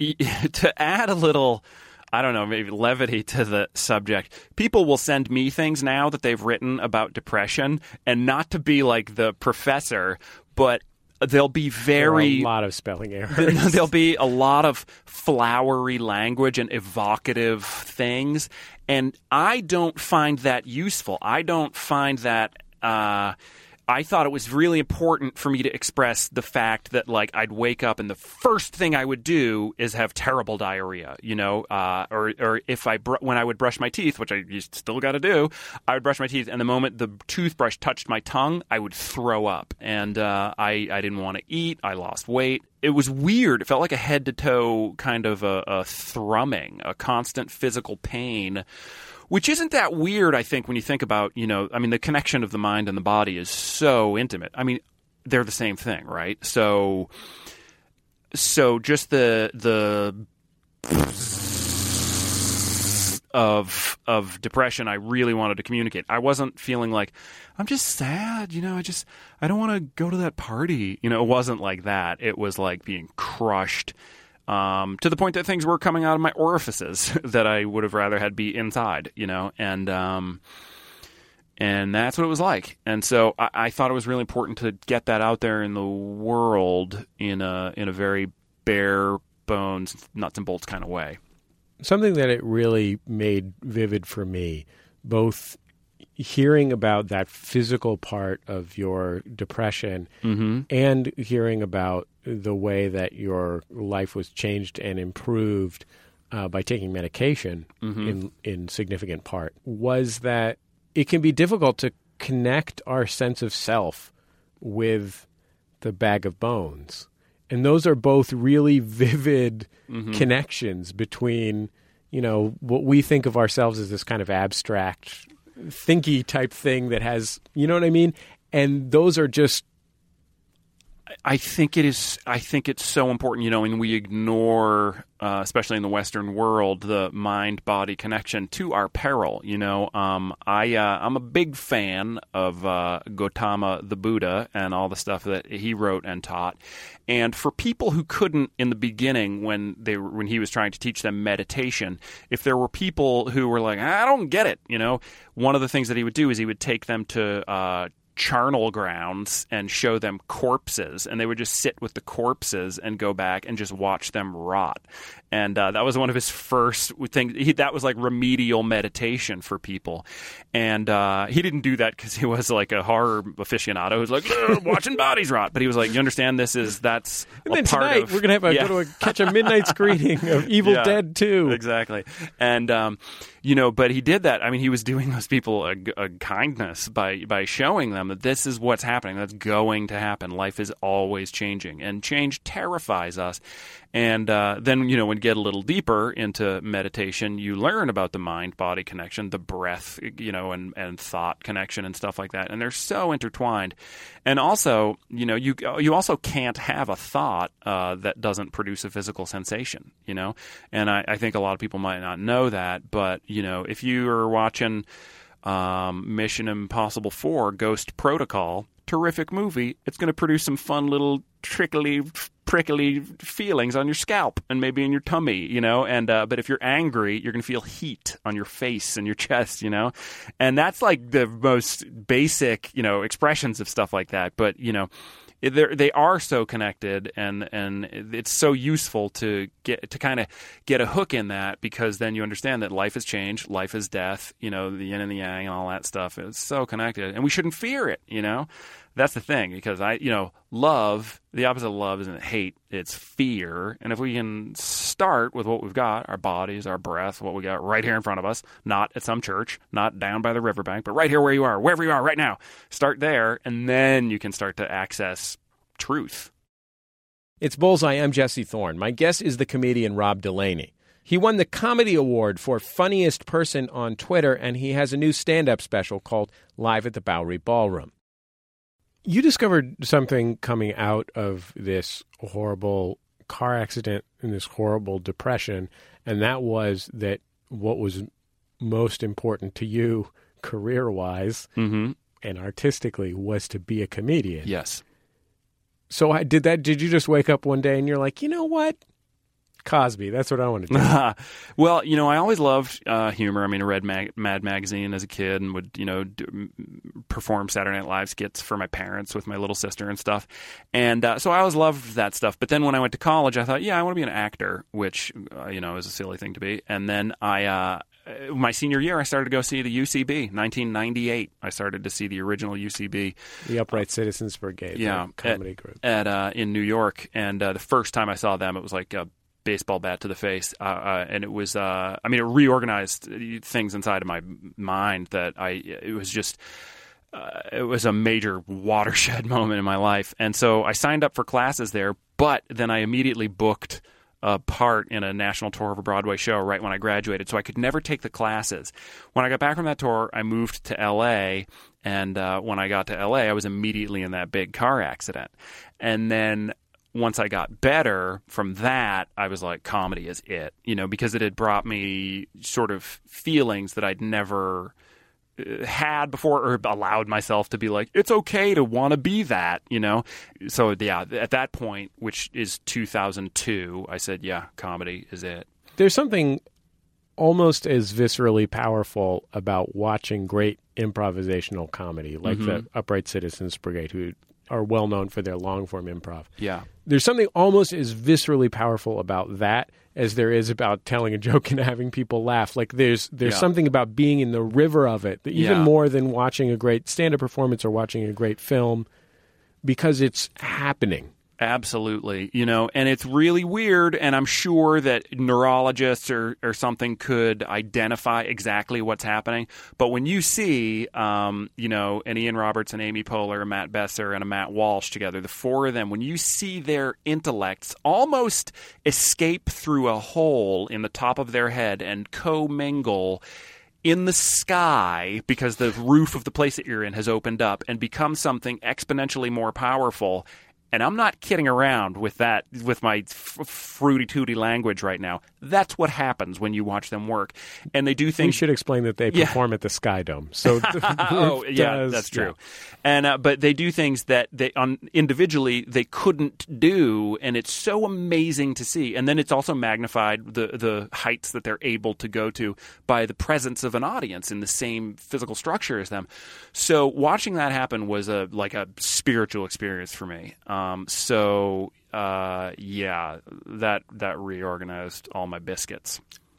to add a little... I don't know, maybe levity to the subject. People will send me things now that they've written about depression, and not to be like the professor, but they'll be very... There are a lot of spelling errors. There'll be a lot of flowery language and evocative things, and I don't find that useful. I don't find that... Uh, I thought it was really important for me to express the fact that, like, I'd wake up and the first thing I would do is have terrible diarrhea, you know, uh, or or if I br- when I would brush my teeth, which I still got to do, I would brush my teeth, and the moment the toothbrush touched my tongue, I would throw up, and uh, I I didn't want to eat. I lost weight. It was weird. It felt like a head to toe kind of a, a thrumming, a constant physical pain. Which isn't that weird, I think, when you think about, you know, I mean, the connection of the mind and the body is so intimate. I mean, they're the same thing, right? So, so just the the of of depression I really wanted to communicate. I wasn't feeling like, I'm just sad, you know, I just, I don't want to go to that party. You know, it wasn't like that. It was like being crushed um, to the point that things were coming out of my orifices that I would have rather had be inside, you know, and um, and that's what it was like. And so I, I thought it was really important to get that out there in the world in a in a very bare bones, nuts and bolts kind of way. Something that it really made vivid for me, both hearing about that physical part of your depression mm-hmm. and hearing about the way that your life was changed and improved uh, by taking medication mm-hmm. in, in significant part, was that it can be difficult to connect our sense of self with the bag of bones. And those are both really vivid mm-hmm. connections between, you know, what we think of ourselves as this kind of abstract, thinky type thing that has, you know what I mean? And those are just... I think it is. I think it's so important, you know, and we ignore, uh, especially in the Western world, the mind-body connection to our peril. You know, um, I uh, I'm a big fan of uh, Gautama the Buddha and all the stuff that he wrote and taught. And for people who couldn't in the beginning, when they were, when he was trying to teach them meditation, if there were people who were like, I don't get it, you know, one of the things that he would do is he would take them to uh, charnel grounds and show them corpses, and they would just sit with the corpses and go back and just watch them rot. And uh, that was one of his first things. He, that was like remedial meditation for people. And uh, he didn't do that because he was like a horror aficionado who's like, watching bodies rot. But he was like, you understand this is, that's and a then part tonight of... we're going to have a, yeah. go to a, catch a midnight screening of Evil Yeah, Dead two. Exactly. And, um, you know, but he did that. I mean, he was doing those people a, a kindness by, by showing them that this is what's happening. That's going to happen. Life is always changing. And change terrifies us. And uh, then, you know, when you get a little deeper into meditation, you learn about the mind-body connection, the breath, you know, and, and thought connection and stuff like that. And they're so intertwined. And also, you know, you you also can't have a thought uh, that doesn't produce a physical sensation, you know. And I, I think a lot of people might not know that. But, you know, if you are watching um, Mission Impossible four, Ghost Protocol, terrific movie, it's going to produce some fun little trickly, prickly feelings on your scalp and maybe in your tummy, you know. And uh, but if you're angry, you're going to feel heat on your face and your chest, you know. And that's like the most basic, you know, expressions of stuff like that. But, you know, They're, they are so connected, and, and it's so useful to get to kind of get a hook in that, because then you understand that life has changed, life is death, you know, the yin and the yang and all that stuff. It's so connected, and we shouldn't fear it, you know. That's the thing, because I, you know, love, the opposite of love isn't hate, it's fear. And if we can start with what we've got, our bodies, our breath, what we got right here in front of us, not at some church, not down by the riverbank, but right here where you are, wherever you are right now, start there, and then you can start to access truth. It's Bullseye. I'm Jesse Thorne. My guest is the comedian Rob Delaney. He won the Comedy Award for Funniest Person on Twitter, and he has a new stand-up special called Live at the Bowery Ballroom. You discovered something coming out of this horrible car accident and this horrible depression, and that was that what was most important to you career-wise mm-hmm. and artistically was to be a comedian. Yes. So I did that. Did you just wake up one day and you're like, you know what? Cosby, that's what I want to do. Well, you know, I always loved uh, humor. I mean, I read Mag- Mad Magazine as a kid and would, you know, do, perform Saturday Night Live skits for my parents with my little sister and stuff. And uh, so I always loved that stuff. But then when I went to college, I thought, yeah, I want to be an actor, which, uh, you know, is a silly thing to be. And then I, uh, my senior year, I started to go see the U C B. nineteen ninety-eight, I started to see the original U C B. The Upright Citizens Brigade, yeah, comedy at, group. At, uh, in New York. And uh, the first time I saw them, it was like a baseball bat to the face, uh, uh, and it was, uh, I mean, it reorganized things inside of my mind that I, it was just, uh, it was a major watershed moment in my life. And so I signed up for classes there, but then I immediately booked a part in a national tour of a Broadway show right when I graduated, so I could never take the classes. When I got back from that tour, I moved to L A, and uh, when I got to L A, I was immediately in that big car accident. And then once I got better from that, I was like, comedy is it, you know, because it had brought me sort of feelings that I'd never had before, or allowed myself to be like, it's okay to want to be that, you know? So, yeah, at that point, which is two thousand two, I said, yeah, comedy is it. There's something almost as viscerally powerful about watching great improvisational comedy, like mm-hmm. the Upright Citizens Brigade, who are well known for their long-form improv. Yeah. There's something almost as viscerally powerful about that as there is about telling a joke and having people laugh. Like there's there's yeah. something about being in the river of it, even yeah. more than watching a great stand-up performance or watching a great film, because it's happening. Absolutely. You know, and it's really weird, and I'm sure that neurologists or, or something could identify exactly what's happening. But when you see, um, you know, an Ian Roberts and Amy Poehler, a Matt Besser, and a Matt Walsh together, the four of them, when you see their intellects almost escape through a hole in the top of their head and commingle in the sky because the roof of the place that you're in has opened up and become something exponentially more powerful. And I'm not kidding around with that, with my f- fruity-tooty language right now. That's what happens when you watch them work. And they do things... We should explain that they yeah. perform at the Sky Dome. So oh, yeah, does, that's true. Yeah. And uh, But they do things that they on, individually they couldn't do, and it's so amazing to see. And then it's also magnified, the, the heights that they're able to go to, by the presence of an audience in the same physical structure as them. So watching that happen was a like a spiritual experience for me. Um, Um, so, uh, yeah, that that reorganized all my biscuits.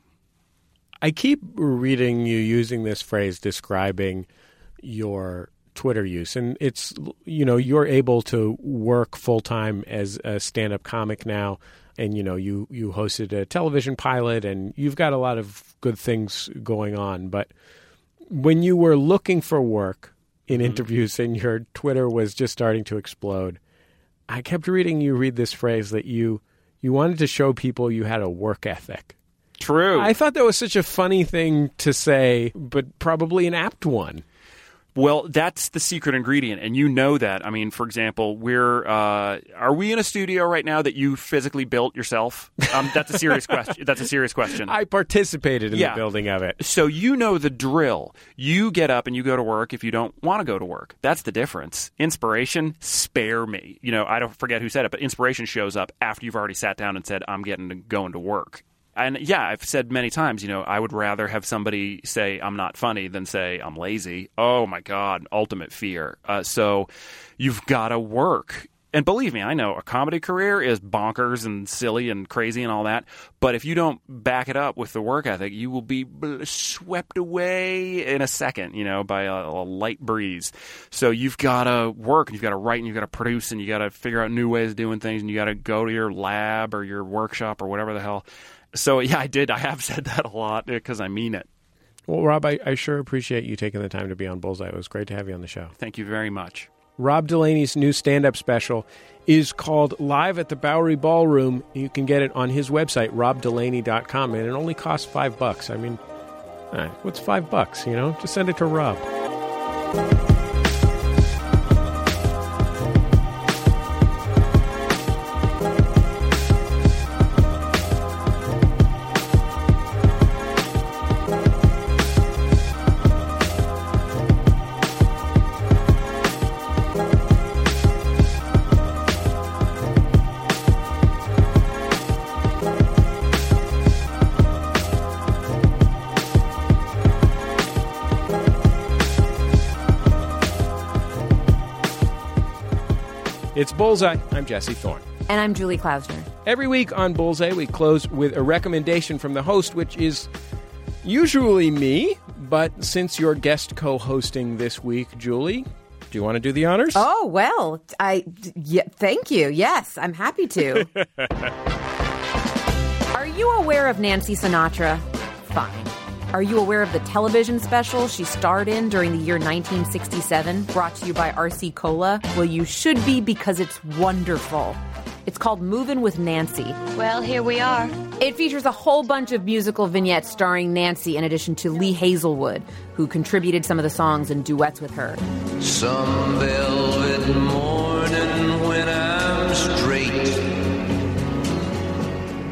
I keep reading you using this phrase describing your Twitter use. And it's, you know, you're able to work full-time as a stand-up comic now. And, you know, you, you hosted a television pilot and you've got a lot of good things going on. But when you were looking for work in mm-hmm. interviews and your Twitter was just starting to explode, I kept reading you read this phrase that you you wanted to show people you had a work ethic. True. I thought that was such a funny thing to say, but probably an apt one. Well, that's the secret ingredient, and you know that. I mean, for example, we're uh, are we in a studio right now that you physically built yourself? Um, that's a serious question. That's a serious question. I participated in yeah. the building of it. So you know the drill. You get up and you go to work if you don't want to go to work. That's the difference. Inspiration, spare me. You know, I don't forget who said it, but inspiration shows up after you've already sat down and said, I'm getting to going to work. And yeah, I've said many times, you know, I would rather have somebody say I'm not funny than say I'm lazy. Oh, my God, ultimate fear. Uh, so you've got to work. And believe me, I know a comedy career is bonkers and silly and crazy and all that. But if you don't back it up with the work ethic, you will be swept away in a second, you know, by a, a light breeze. So you've got to work and you've got to write and you've got to produce and you've got to figure out new ways of doing things and you got to go to your lab or your workshop or whatever the hell. So, yeah, I did. I have said that a lot because I mean it. Well, Rob, I, I sure appreciate you taking the time to be on Bullseye. It was great to have you on the show. Thank you very much. Rob Delaney's new stand-up special is called Live at the Bowery Ballroom. You can get it on his website, rob delaney dot com, and it only costs five bucks. I mean, eh, what's five bucks, you know? Just send it to Rob. It's Bullseye. I'm Jesse Thorne. And I'm Julie Klausner. Every week on Bullseye, we close with a recommendation from the host, which is usually me. But since you're guest co-hosting this week, Julie, do you want to do the honors? Oh, well, I, yeah, thank you. Yes, I'm happy to. Are you aware of Nancy Sinatra? Fine. Are you aware of the television special she starred in during the year nineteen sixty-seven, brought to you by R C Cola? Well, you should be, because it's wonderful. It's called Movin' with Nancy. Well, here we are. It features a whole bunch of musical vignettes starring Nancy, in addition to Lee Hazelwood, who contributed some of the songs and duets with her. Some velvet morning when I'm straight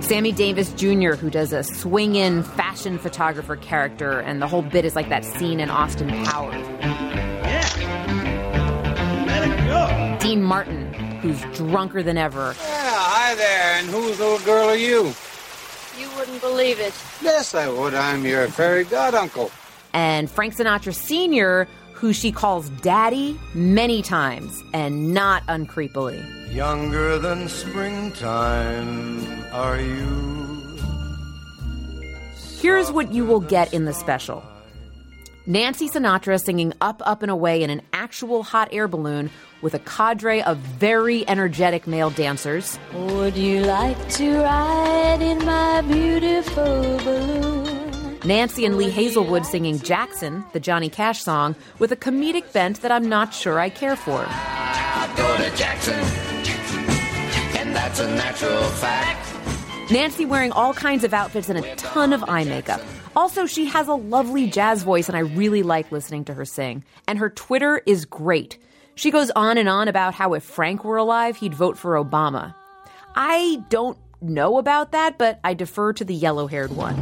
Sammy Davis Junior, who does a swing-in fashion photographer character, and the whole bit is like that scene in Austin Powers. Yeah. Let it go. Dean Martin, who's drunker than ever. Yeah, hi there, and whose little girl are you? You wouldn't believe it. Yes, I would. I'm your fairy goduncle. And Frank Sinatra Senior, who she calls Daddy many times, and not uncreepily. Younger than springtime are you. Here's what you will get in the special. Nancy Sinatra singing Up, Up and Away in an actual hot air balloon with a cadre of very energetic male dancers. Would you like to ride in my beautiful balloon? Nancy and Lee Hazelwood singing Jackson, the Johnny Cash song, with a comedic bent that I'm not sure I care for. I'll go to Jackson, and that's a natural fact. Nancy wearing all kinds of outfits and a ton of eye makeup. Also, she has a lovely jazz voice, and I really like listening to her sing. And her Twitter is great. She goes on and on about how if Frank were alive, he'd vote for Obama. I don't know about that, but I defer to the yellow-haired one.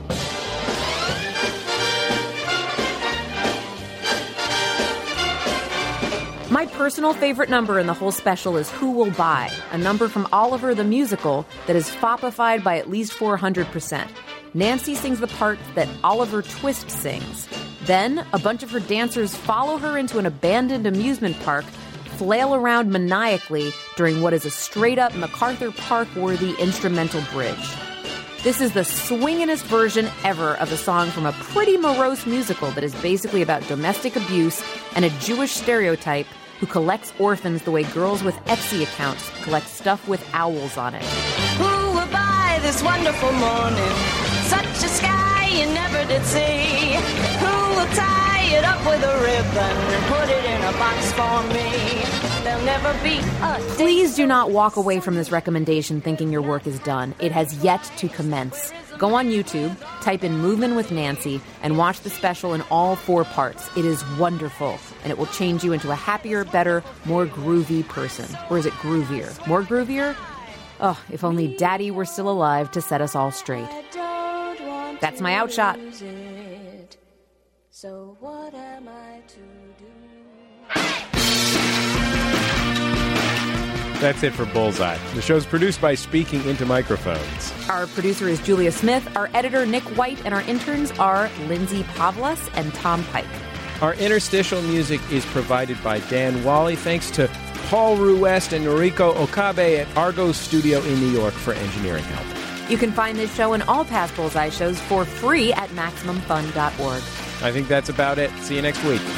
My personal favorite number in the whole special is Who Will Buy, a number from Oliver the Musical that is foppified by at least four hundred percent. Nancy sings the part that Oliver Twist sings. Then, a bunch of her dancers follow her into an abandoned amusement park, flail around maniacally during what is a straight-up MacArthur Park-worthy instrumental bridge. This is the swinginest version ever of a song from a pretty morose musical that is basically about domestic abuse and a Jewish stereotype who collects orphans the way girls with Etsy accounts collect stuff with owls on it. Who will buy this wonderful morning? Such a sky you never did see. Who will tie it up with a ribbon and put it in a box for me? There'll never be a... Please do not walk away from this recommendation thinking your work is done. It has yet to commence. Go on YouTube, type in Movin' with Nancy, and watch the special in all four parts. It is wonderful, and it will change you into a happier, better, more groovy person. Or is it groovier? More groovier? Oh, if only Daddy were still alive to set us all straight. That's my outshot. So what am I to do? That's it for Bullseye. The show's produced by Speaking Into Microphones. Our producer is Julia Smith, our editor Nick White, and our interns are Lindsay Pavlas and Tom Pike. Our interstitial music is provided by Dan Wally. Thanks to Paul Ruest and Noriko Okabe at Argo Studio in New York for engineering help. You can find this show and all past Bullseye shows for free at Maximum Fun dot org. I think that's about it. See you next week.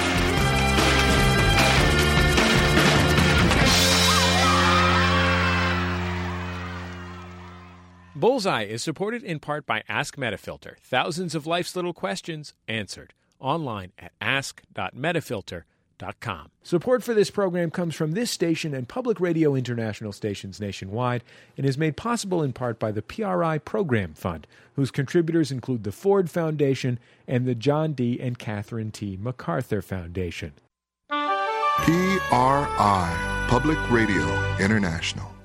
Bullseye is supported in part by Ask Metafilter. Thousands of life's little questions answered online at ask dot metafilter dot com. Support for this program comes from this station and Public Radio International stations nationwide and is made possible in part by the P R I Program Fund, whose contributors include the Ford Foundation and the John D. and Catherine T. MacArthur Foundation. P R I, Public Radio International.